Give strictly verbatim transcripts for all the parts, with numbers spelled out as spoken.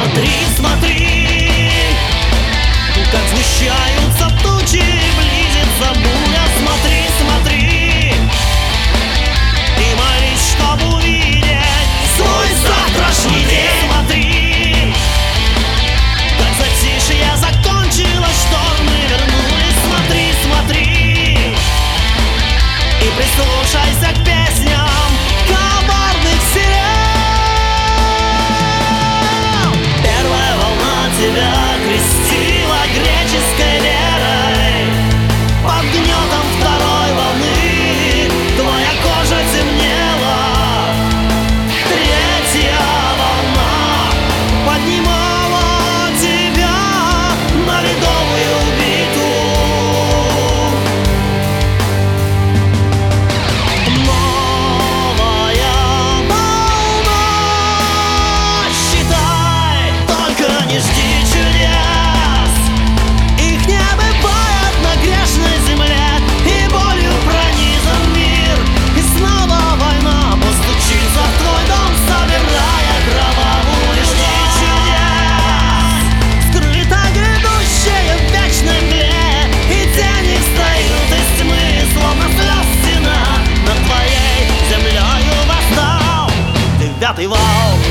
Смотри, смотри, как сгущаются тучи, близится буря. Смотри, смотри, и молись, чтоб увидеть свой завтрашний день. Смотри, как затишье закончилось, штормы вернулись. Смотри, смотри, и прислушайся к песням коварных сирен. Первая волна тебя крестила греческой верой. Под гнетом второй волны твоя кожа темнела. Третья волна поднимала тебя на ледовую битву. Новая волна, считай, только не жди чудес. Их не бывает на грешной земле, и болью пронизан мир. И снова война постучится в твой дом, собирая кровавую жди чудес. Скрыто грядущее в вечной мгле, и тени встают из тьмы, словно слез стена. Над твоей землею восстал девятый вал.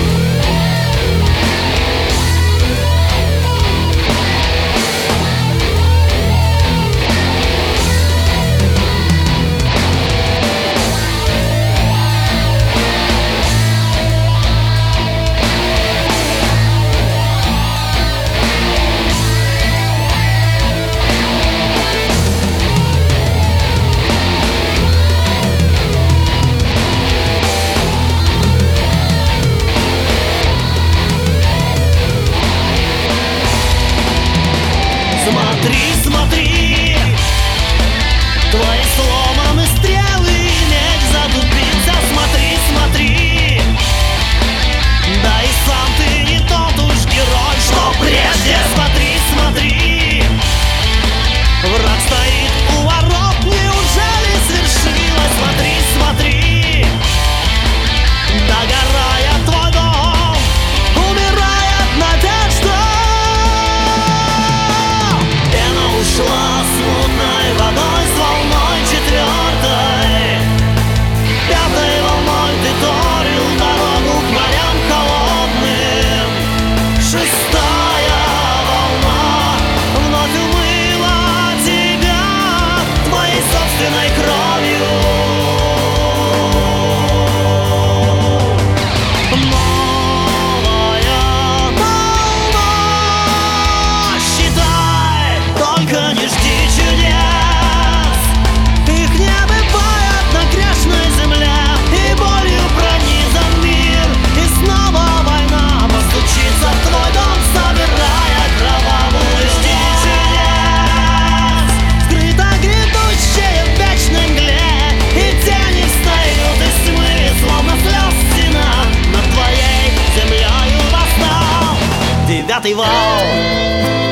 Смотри, смотри, твои сломаны стрелы, меч задубится. Смотри, смотри, да и сам ты не тот уж герой, что прежде. Смотри, смотри, враг стоит у ворот, неужели свершилось? Смотри, смотри, догорая твой дом, умирает надежда. Ушла смутной водой с волной четвертой. Пятой волной ты торил дорогу к морям холодным. Шестая волна вновь умыла тебя твоей собственной кровью. Только не жди чудес, их не бывает на грешной земле, и болью пронизан мир. И снова война постучится в твой дом, собирая кровавую жди чудес. Скрыто грядущее в вечной мгле, и тени встают из тьмы, словно слез стена. Над твоей землею восстал девятый вал.